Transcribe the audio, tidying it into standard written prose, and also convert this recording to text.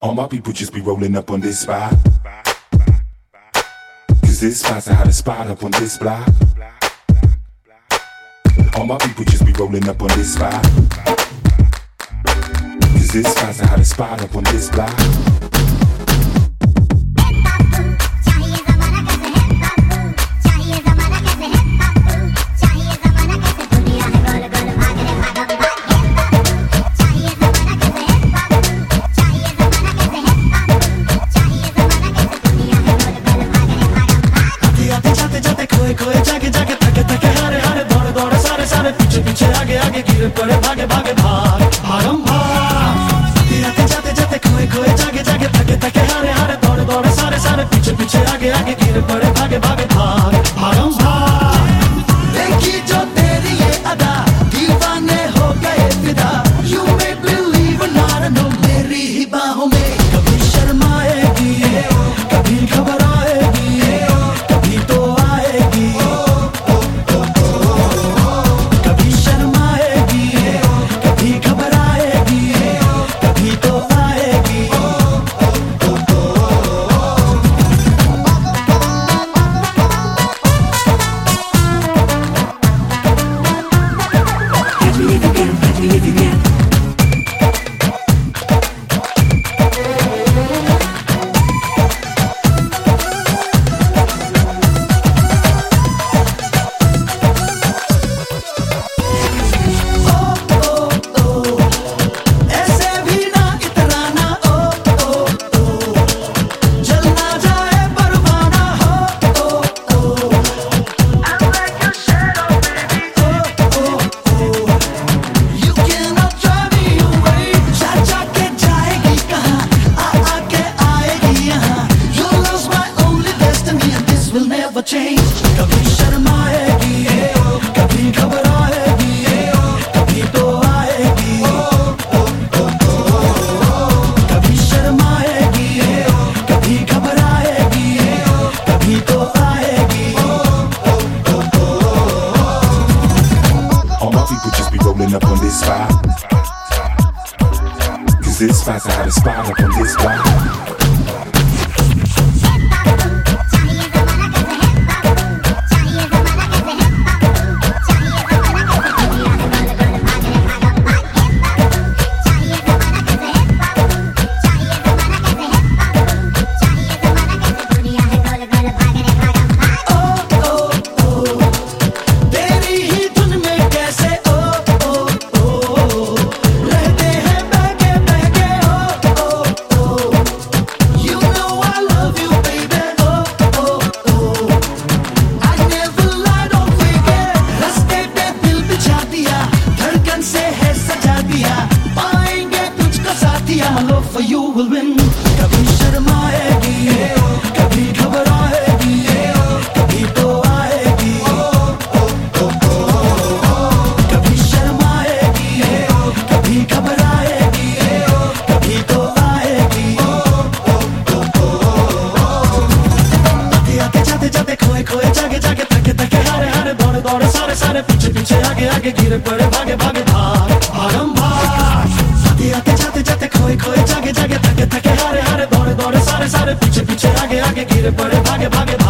All my people just be rolling up on this spot. Cause this spot's the hottest spot up on this block. All my people just be rolling up on this spot. Cause this spot's the hottest spot up on this block. खोए जागे जागे थके थके हारे हारे दौड़े दौड़े सारे सारे पीछे पीछे आगे आगे गिरे पड़े भागे भागे भाग भागम भाग आते जाते जाते खोए खोए जागे जागे थके थके हारे हारे दौड़े दौड़े सारे सारे पीछे पीछे आगे आगे गिरे पड़े भागे भागे भाग भागम भाग देखी जो तेरी ये अदा दीवाने हो गए फिदा You make believe not know मेरी ही बाहों में कभी शर्माएगी कभी घबराएगी कभी तो आएगी कभी शर्माएगी कभी घबराएगी कभी तो आएगी Catch me if you can. Change. कभी शर्माएगी कभी घबराएगी कभी तो आएगी कभी शर्माएगी कभी घबराएगी कभी तो आएगी All my people just be rolling up on this spot. Cause this spot's the hottest spot up on this block. For you will win. कभी शर्माएगी कभी घबराएगी कभी तो आएगी कभी शर्माएगी कभी घबराएगी कभी तो आएगी आते आते जाते जाते खोए खोए जागे जागे थके थके हारे हारे दौड़े दौड़े सारे सारे पीछे पीछे आगे आगे गिरे पड़े भागे भागे भाग भागम भाग आते जाते जाते खोए खोए जागे जागे थके थके हारे हारे दौड़े दौड़े सारे सारे पीछे पीछे आगे आगे गिरे पड़े भागे भागे